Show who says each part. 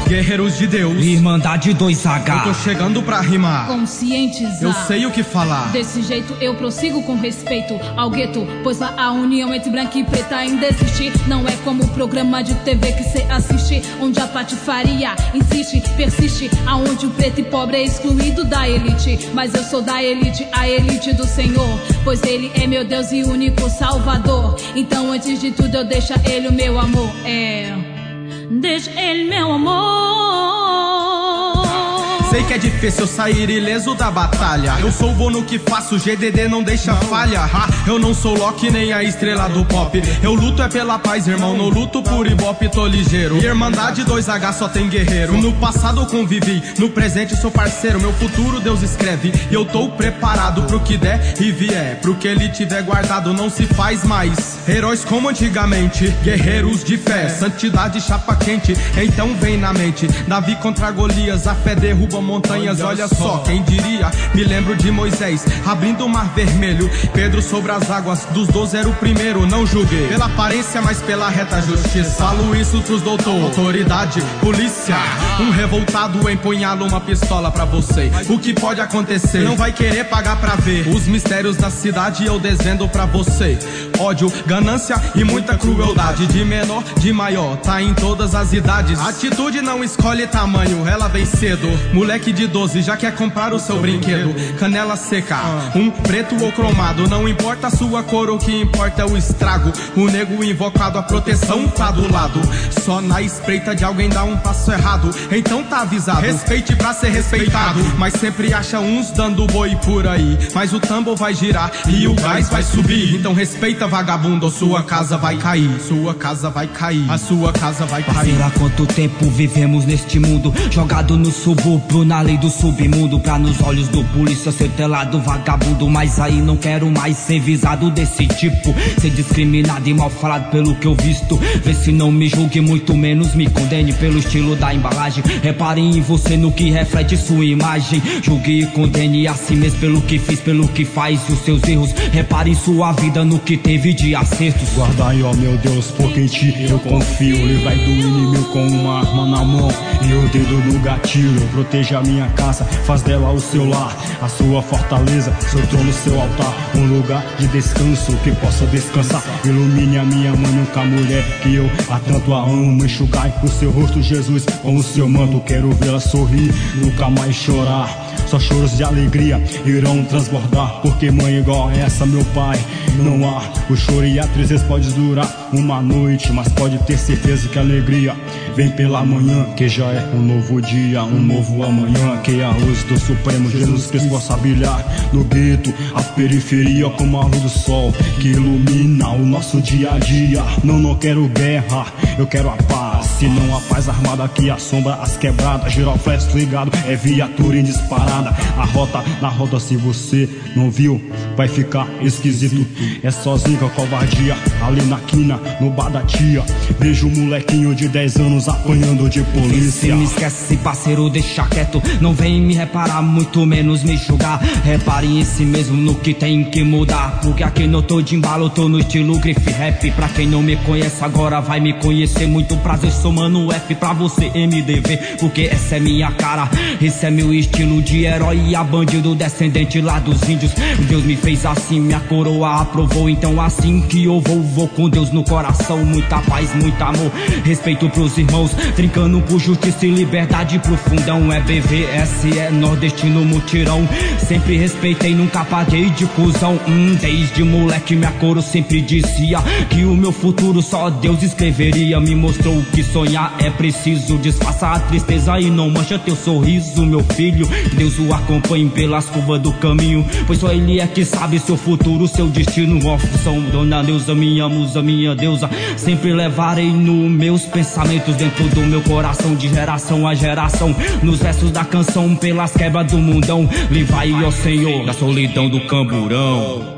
Speaker 1: guerreiros de Deus,
Speaker 2: Irmandade 2H.
Speaker 1: eu tô chegando pra rimar,
Speaker 3: conscientizar.
Speaker 1: eu sei o que falar.
Speaker 3: Desse jeito eu prossigo com respeito ao gueto, pois lá a união entre branca e preta ainda existe. Não é como o programa de TV que cê assiste, onde a patifaria insiste, persiste, aonde o preto e pobre é excluído da elite. Mas eu sou da elite, a elite do Senhor, pois Ele é meu Deus e único Salvador. Então antes de tudo eu deixo a Ele o meu amor. Deixa Ele meu amor.
Speaker 1: Sei que é difícil eu sair ileso da batalha. Eu sou bom no que faço, GDD não deixa falha. Eu não sou Loki nem a estrela do pop. Eu luto é pela paz, irmão, não luto por ibope, tô ligeiro. Irmandade 2H só tem guerreiro. No passado eu convivi, no presente sou parceiro. Meu futuro Deus escreve e eu tô preparado pro que der e vier. Pro que Ele tiver guardado não se faz mais. Heróis como antigamente, guerreiros de fé, santidade chapa quente, então vem na mente. Davi contra Golias, a fé derruba montanhas, olha só, quem diria? Me lembro de Moisés abrindo o mar vermelho, Pedro sobre as águas, dos 12 era o primeiro. Não julguei pela aparência, mas pela reta justiça. Falo isso pros doutor, autoridade, polícia. Um revoltado empunhala uma pistola pra você. O que pode acontecer? Não vai querer pagar pra ver os mistérios da cidade, eu desvendo pra você. Ódio, ganância e muita crueldade, de menor, de maior, tá em todas as idades. Atitude não escolhe tamanho, ela vem cedo. Moleque de 12 já quer comprar o seu brinquedo. Canela seca, um preto ou cromado, não importa a sua cor, o que importa é o estrago. O nego invocado, a proteção tá do lado. Só na espreita de alguém dar um passo errado, então tá avisado. Respeite pra ser respeitado, mas sempre acha uns dando boi por aí. Mas o tambor vai girar e o gás vai subir. Então respeita, vagabundo, ou sua casa vai cair. Sua casa vai cair, a sua casa vai cair.
Speaker 2: Parceiro, há quanto tempo vivemos neste mundo, jogado no subúrbio, na lei do submundo, pra nos olhos do polícia ser telado vagabundo. Mas aí não quero mais ser visado desse tipo, ser discriminado e mal falado pelo que eu visto. Vê se não me julgue, muito menos me condene pelo estilo da embalagem. Reparem em você no que reflete sua imagem. Julgue e condene a si mesmo pelo que fiz, pelo que faz e os seus erros. Repare em sua vida no que teve de acertos.
Speaker 4: Guardai, ó meu Deus, porque em ti eu confio. Livrai do inimigo com uma arma na mão e o dedo no gatilho. Proteja a minha casa, faz dela o seu lar, a sua fortaleza, seu trono, seu altar. Um lugar de descanso que possa descansar. Ilumine a minha mãe, nunca a mulher que eu a tanto a amo. Enxugai o seu rosto, Jesus, com o seu manto. Quero vê-la sorrir, nunca mais chorar. Só choros de alegria irão transbordar, porque mãe igual a essa, meu pai, não há. O choro e a tristeza pode durar uma noite, mas pode ter certeza que a alegria vem pela manhã, que já é um novo dia, um novo amanhã. Que a luz do Supremo Jesus Cristo possa brilhar no gueto, a periferia como a luz do sol que ilumina o nosso dia a dia. Não quero guerra, eu quero a paz. Se não a paz armada que assombra as quebradas, giroflex ligado, é viatura indisparada. A rota na roda, se você não viu, vai ficar esquisito. É sozinho com a covardia, ali na quina, no bar da tia. Vejo um molequinho de 10 anos apanhando de polícia.
Speaker 2: Se me esquece, parceiro, deixa quieto. Não vem me reparar, muito menos me julgar. Repare em si mesmo no que tem que mudar, porque aqui não tô de embalo, tô no estilo grife rap. Pra quem não me conhece agora vai me conhecer. Muito prazer, sou Mano F, pra você MDV, porque essa é minha cara, esse é meu estilo de herói e a bandido descendente lá dos índios. Deus me fez assim, minha coroa aprovou, então assim que eu vou com Deus no coração. Muita paz, muito amor, respeito pros irmãos, trincando por justiça e liberdade pro fundão. É BVS, é nordestino mutirão, sempre respeitei, nunca paguei de cuzão. Desde moleque minha coro sempre dizia que o meu futuro só Deus escreveria. Me mostrou que sonhar é preciso, disfarça a tristeza e não mancha teu sorriso, meu filho. Deus o acompanhe pelas curvas do caminho, pois só Ele é que sabe seu futuro, seu destino. São Dona Neuza, minha musa, minha deusa, sempre levarei nos meus pensamentos, dentro do meu coração, de geração a geração. Nos versos da canção, pelas quebras do mundão, livrai, ó Senhor, da solidão do camburão.